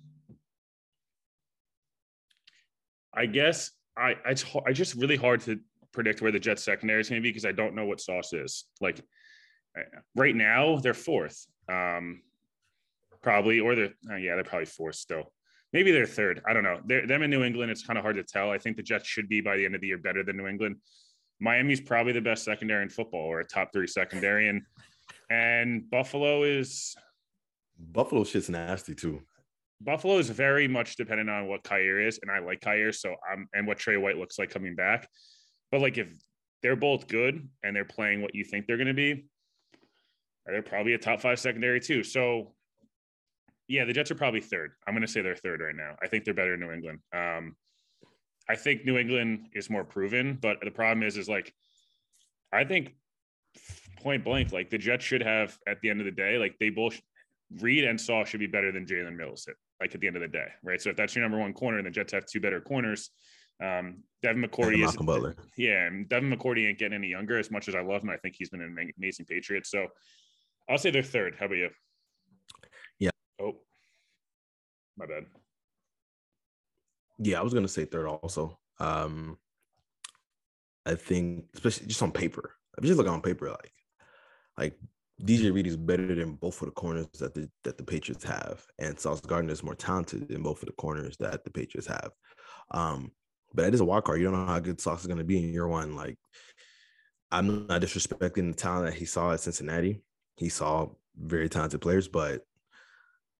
I guess I it's I just really hard to predict where the Jets secondary is going to be because I don't know what Sauce is. Like right now, they're fourth, um, probably, or they're uh, yeah, they're probably fourth still. Maybe they're third. I don't know. They're, them in New England, it's kind of hard to tell. I think the Jets should be by the end of the year better than New England. Miami's probably the best secondary in football, or a top three secondary, and and Buffalo is Buffalo shit's nasty too. Buffalo is very much dependent on what Kyer is, and I like Kyer, so I'm and what Trey White looks like coming back. But like if they're both good and they're playing what you think they're going to be, they're probably a top five secondary too. So yeah, the Jets are probably third. I'm going to say they're third right now. I think they're better than New England. Um, I think New England is more proven, but the problem is, is like, I think point blank, like the Jets should have at the end of the day, like they both Reed and Saul should be better than Jalen Mills at, like at the end of the day. Right. So if that's your number one corner and the Jets have two better corners, um, Devin McCourty is Butler. Yeah. And Devin McCourty ain't getting any younger as much as I love him. I think he's been an amazing Patriot. So I'll say they're third. How about you? Yeah. Oh, my bad. Yeah, I was gonna say third also. Um, I think, especially just on paper, if you just look on paper, like, like D J Reed is better than both of the corners that the that the Patriots have, and Sauce Gardner is more talented than both of the corners that the Patriots have. Um, but it is a wild card. You don't know how good Sauce is gonna be in year one. Like, I'm not disrespecting the talent that he saw at Cincinnati. He saw very talented players, but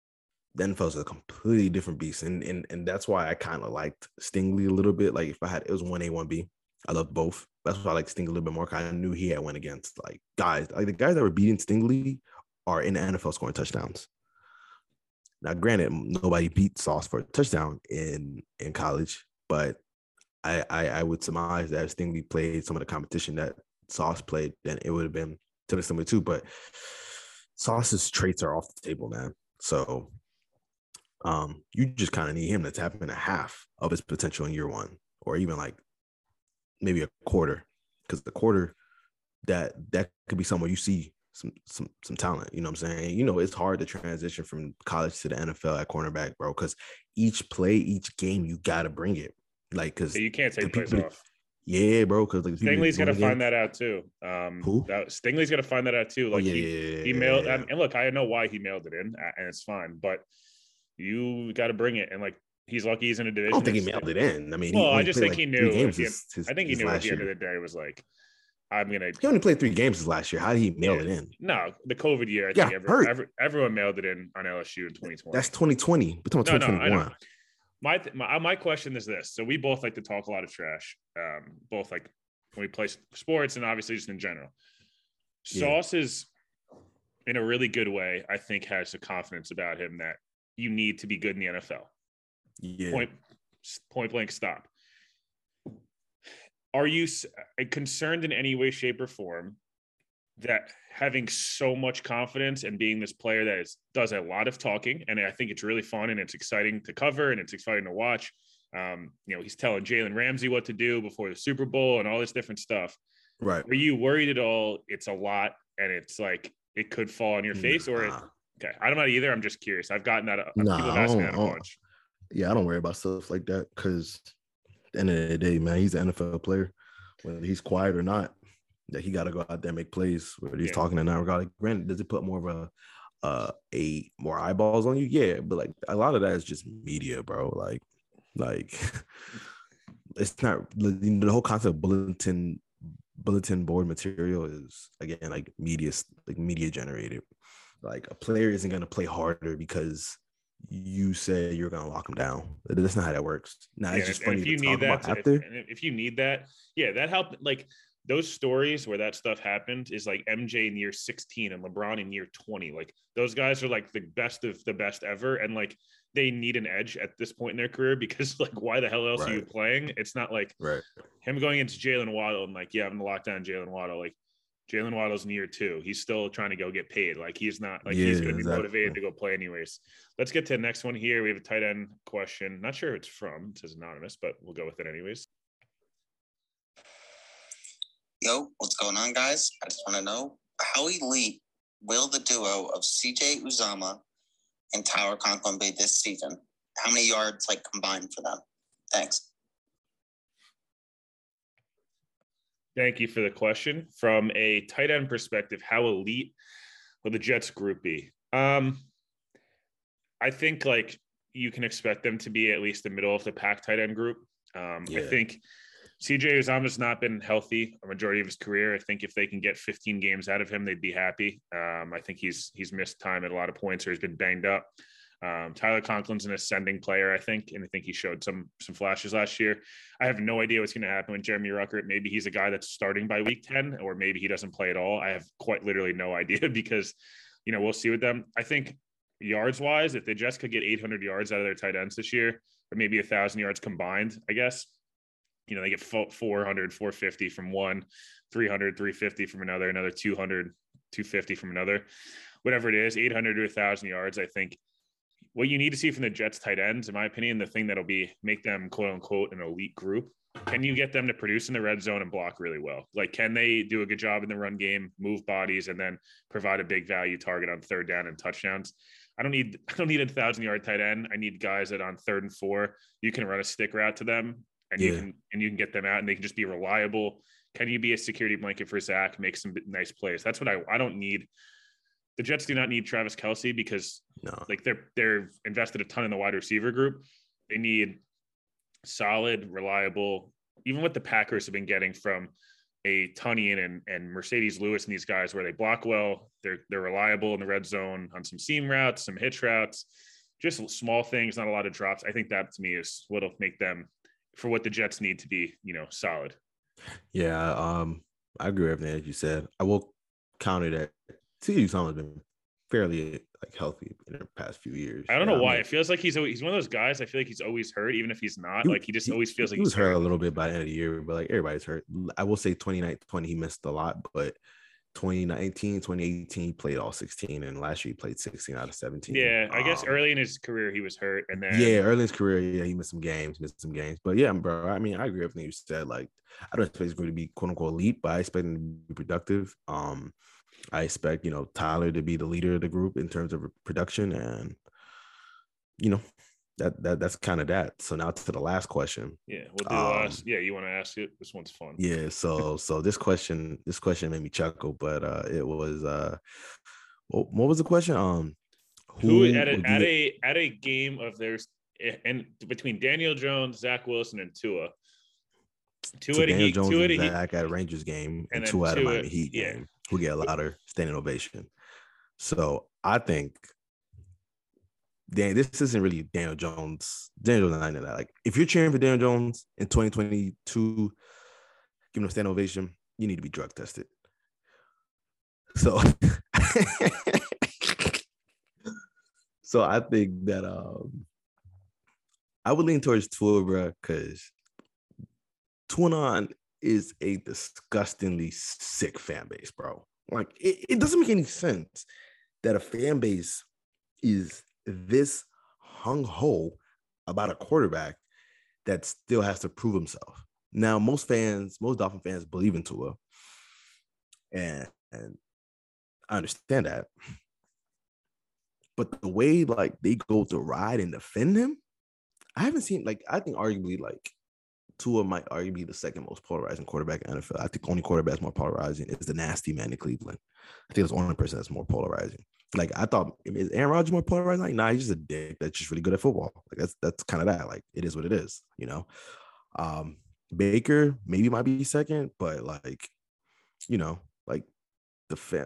the N F L is a completely different beast. And and, and that's why I kind of liked Stingley a little bit. Like if I had, it was one A, one B. I loved both. That's why I like Stingley a little bit more. Cause I knew he had went against like guys, like the guys that were beating Stingley are in the N F L scoring touchdowns. Now, granted, nobody beat Sauce for a touchdown in, in college, but I, I I would surmise that if Stingley played some of the competition that Sauce played, then it would have been totally similar too. But Sauce's traits are off the table, man. So um, you just kind of need him to tap into half of his potential in year one, or even like maybe a quarter, because the quarter that that could be somewhere you see some some some talent. You know what I'm saying? You know, it's hard to transition from college to the N F L at cornerback, bro, because each play, each game, you got to bring it. Like, because you can't take plays people, off. Yeah, bro. Because like Stingley's gonna find that out too. Um, Who? That, Stingley's gonna find that out too. Like oh, yeah, he, yeah, he mailed. yeah. I mean, and look, I know why he mailed it in, and it's fine. But you got to bring it. And like he's lucky he's in a division. I don't think he mailed it in. I mean, well, he I just think like he knew. Games He, his, his, I think he knew at the year. end of the day it was like, I'm gonna. He only played three games his last year. How did he mail yeah. it in? No, the COVID year. I yeah, think every, every, everyone mailed it in on L S U in twenty twenty. That's twenty twenty. We're talking no, twenty twenty-one. No, my, my my question is this: so we both like to talk a lot of trash. Um, both like when we play sports and obviously just in general. Yeah. Sauce is in a really good way. I think has the confidence about him that you need to be good in the N F L. Yeah. Point point blank stop. Are you concerned in any way, shape, or form that having so much confidence and being this player that is, does a lot of talking, and I think it's really fun and it's exciting to cover and it's exciting to watch. Um, you know, he's telling Jalen Ramsey what to do before the Super Bowl and all this different stuff. Right. Are you worried at all? It's a lot and it's like it could fall on your face, nah. or it, okay, I'm not either. I'm just curious. I've gotten that. Nah, people have asked me that a bunch. Yeah, I don't worry about stuff like that because at the end of the day, man, he's an N F L player. Whether he's quiet or not, that he got to go out there and make plays. Whether he's yeah. talking or not, regardless. Granted, does it put more of a uh, a more eyeballs on you? Yeah, but like a lot of that is just media, bro. Like, like it's not the whole concept of bulletin bulletin board material is again like media like media generated. Like a player isn't going to play harder because you say you're going to lock him down. That's not how that works. Now, yeah, it's just funny if you to need talk that, about after. If, if you need that, yeah, that helped. Like those stories where that stuff happened is like M J in year sixteen and LeBron in year twenty. Like those guys are like the best of the best ever. And like they need an edge at this point in their career because like, why the hell else right. are you playing? It's not like right. him going into Jalen Waddle and like, yeah, I'm going to lock down Jalen Waddle. Like, Jalen Waddle's in year two. He's still trying to go get paid. Like he's not like yeah, he's going to be exactly. motivated to go play anyways. Let's get to the next one here. We have a tight end question. Not sure who it's from. It says anonymous, but we'll go with it anyways. Yo, what's going on, guys? I just want to know how elite will the duo of C J Uzomah and Tyler Conklin be this season? How many yards like combined for them? Thanks. Thank you for the question. From a tight end perspective, how elite will the Jets group be? Um, I think like you can expect them to be at least the middle of the pack tight end group. Um, yeah. I think C J Uzomah's not been healthy a majority of his career. I think if they can get fifteen games out of him, they'd be happy. Um, I think he's he's missed time at a lot of points or he's been banged up. Um, Tyler Conklin's an ascending player, I think, and I think he showed some some flashes last year. I have no idea what's going to happen with Jeremy Ruckert. Maybe he's a guy that's starting by week ten, or maybe he doesn't play at all. I have quite literally no idea because, you know, we'll see with them. I think yards-wise, if they just could get eight hundred yards out of their tight ends this year, or maybe one thousand yards combined, I guess, you know, they get four hundred, four fifty from one, three hundred, three fifty from another, another two hundred, two fifty from another. Whatever it is, eight hundred to one thousand yards, I think. What you need to see from the Jets tight ends, in my opinion, the thing that'll be make them quote unquote an elite group. Can you get them to produce in the red zone and block really well? Like, can they do a good job in the run game, move bodies, and then provide a big value target on third down and touchdowns? I don't need, I don't need a thousand yard tight end. I need guys that on third and four, you can run a stick route to them and yeah. you can, and you can get them out and they can just be reliable. Can you be a security blanket for Zach, make some nice plays? That's what I, I don't need. The Jets do not need Travis Kelce because no. like they're they're invested a ton in the wide receiver group. They need solid, reliable, even what the Packers have been getting from a Tonyan and, and Mercedes Lewis and these guys where they block well, they're they're reliable in the red zone on some seam routes, some hitch routes. just small things, not a lot of drops. I think that to me is what'll make them for what the Jets need to be, you know, solid. Yeah, um, I agree with everything that you said. I will counter that. C J Uzomah has been fairly like healthy in the past few years. I don't yeah, know I why. mean, it feels like he's always, he's one of those guys. I feel like he's always hurt, even if he's not. he, like he just he, always feels like he was he's hurt hurt a little bit by the end of the year, but like everybody's hurt. I will say twenty nineteen he missed a lot, but twenty nineteen, twenty eighteen he played all sixteen, and last year he played sixteen out of seventeen. Yeah, I guess um, early in his career he was hurt, and then yeah, early in his career, yeah, he missed some games, missed some games. But yeah, bro, I mean, I agree with everything you said. Like, I don't expect he's going to be quote unquote elite, but I expect him to be productive. Um, I expect, you know, Tyler to be the leader of the group in terms of production, and you know, that that that's kind of that. So now to the last question. Yeah, we'll do. Um, uh, yeah, you want to ask it? This one's fun. Yeah, so so this question, this question made me chuckle, but uh, it was uh, what, what was the question? Um, who, who at a at a at a game of theirs, and between Daniel Jones, Zach Wilson, and Tua. Two so at Daniel a Jones two and at a Zach at a Rangers game, and, and two at a Miami at, Heat yeah. game, who get a louder standing ovation. So I think Dan, this isn't really Daniel Jones. Daniel Jones, not that. Like, if you're cheering for Daniel Jones in twenty twenty-two, giving him a standing ovation, you need to be drug tested. So, so I think that um, I would lean towards Tua, bro, because Tuanon is a disgustingly sick fan base, bro. Like, it, it doesn't make any sense that a fan base is this hung-ho about a quarterback that still has to prove himself. Now, most fans, most Dolphin fans believe in Tua, and, and I understand that. But the way, like, they go to ride and defend him, I haven't seen, like, I think arguably, like, Tua might arguably be the second most polarizing quarterback in the N F L. I think the only quarterback that's more polarizing is the nasty man in Cleveland. I think that's the only person that's more polarizing. Like, I thought, is Aaron Rodgers more polarizing? Like, nah, he's just a dick that's just really good at football. Like, that's that's kind of that. Like, it is what it is, you know? Um, Baker maybe might be second, but, like, you know, like, the fan.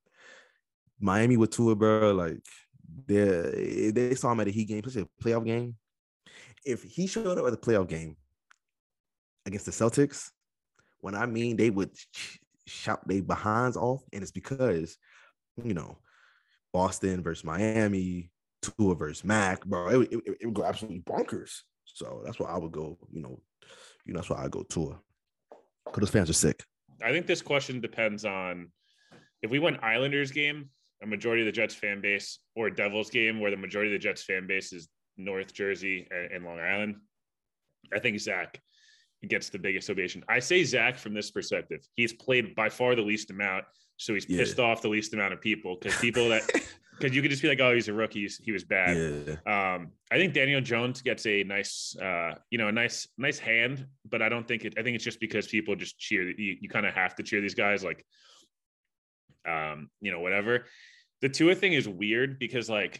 Miami with Tua, bro, like, they they saw him at a Heat game, especially a playoff game. If he showed up at the playoff game against the Celtics, when I mean they would shout their behinds off, and it's because, you know, Boston versus Miami, Tua versus Mac, bro, it, it, it would go absolutely bonkers. So that's why I would go, you know, you know, that's why I go Tua. Because those fans are sick. I think this question depends on if we went Islanders game, a majority of the Jets fan base, or Devils game where the majority of the Jets fan base is North Jersey and, and Long Island. I think Zach gets the biggest ovation. I say Zach from this perspective. He's played by far the least amount, so he's Yeah. pissed off the least amount of people because people that because you could just be like, oh, he's a rookie, he's, he was bad. Yeah. Um, I think Daniel Jones gets a nice, uh, you know, a nice, nice hand, but I don't think it. I think it's just because people just cheer. You, you kind of have to cheer these guys, like, um, you know, whatever. The Tua thing is weird because, like,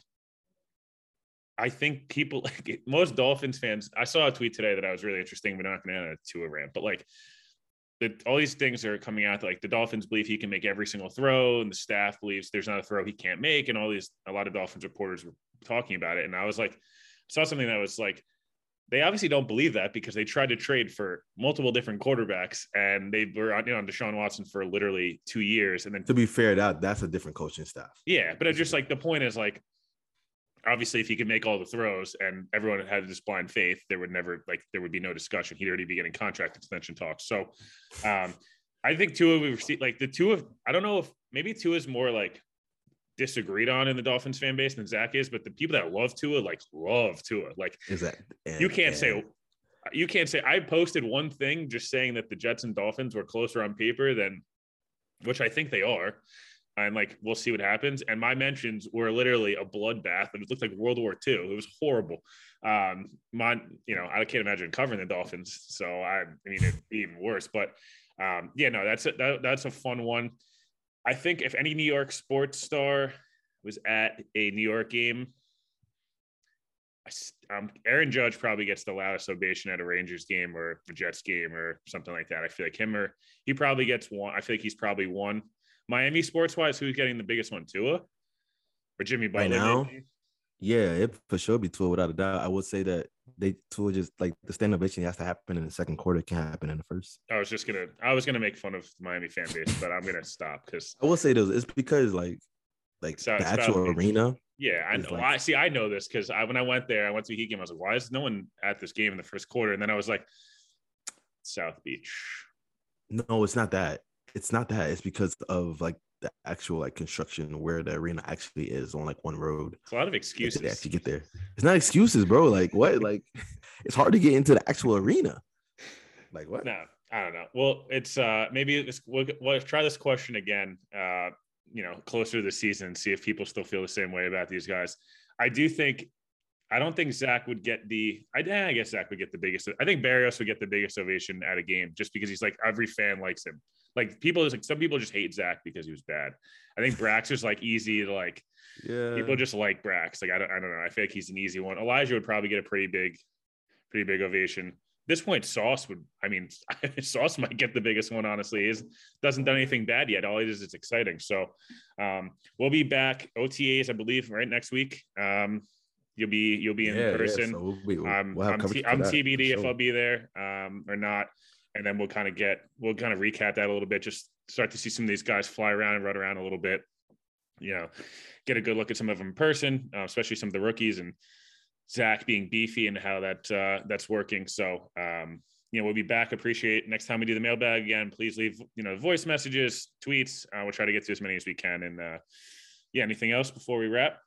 I think people like most Dolphins fans. I saw a tweet today that I was really interesting. We're not going to to a rant, but like, the, all these things are coming out. Like, the Dolphins believe he can make every single throw, and the staff believes there's not a throw he can't make. And all these, a lot of Dolphins reporters were talking about it. And I was like, saw something that was like, they obviously don't believe that because they tried to trade for multiple different quarterbacks, and they were on, you know, on Deshaun Watson for literally two years. And then, To be fair, that that's a different coaching staff. yeah, but it's just like, the point is, like, obviously if he could make all the throws and everyone had this blind faith, there would never, like, there would be no discussion. He'd already be getting contract extension talks. So um, I think Tua, we've seen, like, the Tua, I don't know if maybe Tua is more like disagreed on in the Dolphins fan base than Zach is, but the people that love Tua, like, love Tua. Like, Is that and, you can't and, say, you can't say, I posted one thing just saying that the Jets and Dolphins were closer on paper than, which I think they are. And, like, we'll see what happens. And my mentions were literally a bloodbath, and it looked like World War Two. It was horrible. Um, my, you know, I can't imagine covering the Dolphins. So I, I mean, it'd be even worse. But um, yeah, no, that's a, that, that's a fun one. I think if any New York sports star was at a New York game, um, Aaron Judge probably gets the loudest ovation at a Rangers game or a Jets game or something like that. I feel like him, or he probably gets one. I feel like he's probably one. Miami sports wise, who's getting the biggest one? Tua or Jimmy Butler? Right now, maybe? Yeah, it for sure be Tua without a doubt. I would say that they Tua just like the stand ovation has to happen in the second quarter. It can't happen in the first. I was just gonna, I was gonna make fun of the Miami fan base, but I'm gonna stop because I will say this: it's because like, like So- the South actual Beach. arena. yeah, I It's know. like- I see. I know this because I when I went there, I went to a Heat game. I was like, why is no one at this game in the first quarter? And then I was like, South Beach. No, it's not that. It's not that. It's because of like the actual like construction where the arena actually is on like one road. It's a lot of They excuses. actually get there. It's not excuses, bro. Like what? Like it's hard to get into the actual arena. Like what? No, I don't know. Well, it's uh maybe this, we'll, we'll try this question again. Uh, you know, closer to the season, see if people still feel the same way about these guys. I do think. I don't think Zach would get the. I, I guess Zach would get the biggest. I think Barrios would get the biggest ovation at a game just because he's like every fan likes him. Like people, like some people just hate Zach because he was bad. I think Brax is like easy to like. Yeah. People just like Brax. Like I don't. I don't know. I feel like he's an easy one. Elijah would probably get a pretty big, pretty big ovation. At this point, Sauce would. I mean, Sauce might get the biggest one. Honestly, he doesn't done anything bad yet. All it is is exciting. So, um, we'll be back O T As, I believe, right next week. Um, You'll be you'll be in Yeah, yeah, person. so we'll be- we'll- um, we'll have I'm, coverage T- for I'm that, T B D for if sure. I'll be there um, or not, and then we'll kind of get we'll kind of recap that a little bit. Just start to see some of these guys fly around and run around a little bit. You know, get a good look at some of them in person, uh, especially some of the rookies and Zach being beefy and how that uh, that's working. So um, you know, we'll be back. Appreciate next time we do the mailbag again. Please leave you know voice messages, tweets. Uh, we'll try to get to as many as we can. And uh, yeah, anything else before we wrap?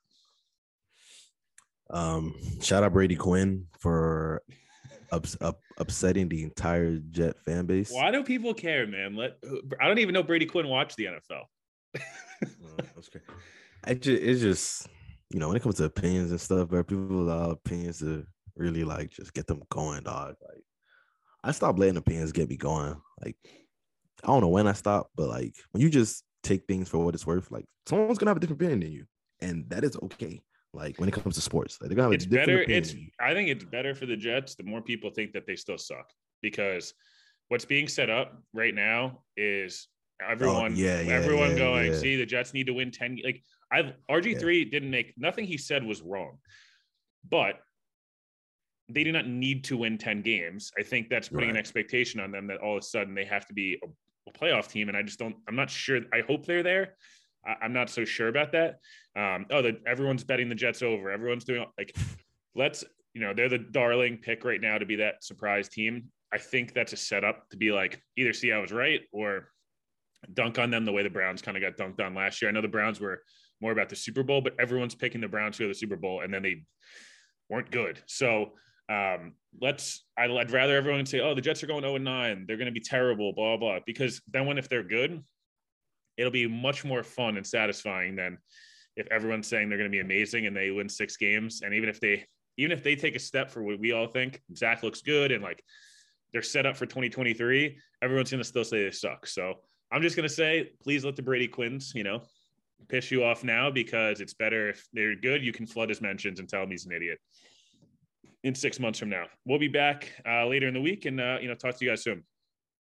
Um, shout out Brady Quinn for ups, up, upsetting the entire Jet fan base. Why do people care, man? Let I don't even know Brady Quinn watched the N F L. Oh, that's great. I just, it's just, you know, when it comes to opinions and stuff, where people allow opinions to really like just get them going, dog. Like, I stopped letting opinions get me going. Like, I don't know when I stopped, but like when you just take things for what it's worth, like someone's gonna have a different opinion than you, and that is okay. Like when it comes to sports, like they're gonna have It's a different better. opinion It's than you. I think it's better for the Jets the more people think that they still suck, because what's being set up right now is everyone, Oh, yeah, yeah, everyone yeah, going, yeah. see, the Jets need to win ten. Like I R G three didn't make nothing he said was wrong, but they do not need to win ten games. I think that's putting an Right. expectation on them that all of a sudden they have to be a, a playoff team. And I just don't, I'm not sure. I hope they're there. I, I'm not so sure about that. Um, oh, the, everyone's betting the Jets over. Everyone's doing like, let's, you know, they're the darling pick right now to be that surprise team. I think that's a setup to be like, either see I was right or dunk on them the way the Browns kind of got dunked on last year. I know the Browns were more about the Super Bowl, but everyone's picking the Browns to go to the Super Bowl and then they weren't good. So um, let's, I'd, I'd rather everyone say, oh, the Jets are going oh and nine. They're going to be terrible, blah, blah, blah. Because then when, if they're good, it'll be much more fun and satisfying than if everyone's saying they're going to be amazing and they win six games. And even if they, even if they take a step for what we all think, Zach looks good and like they're set up for twenty twenty-three, everyone's going to still say they suck. So I'm just going to say, please let the Brady Quinns, you know, piss you off now, because it's better if they're good. You can flood his mentions and tell him he's an idiot in six months from now. We'll be back uh, later in the week and, uh, you know, talk to you guys soon.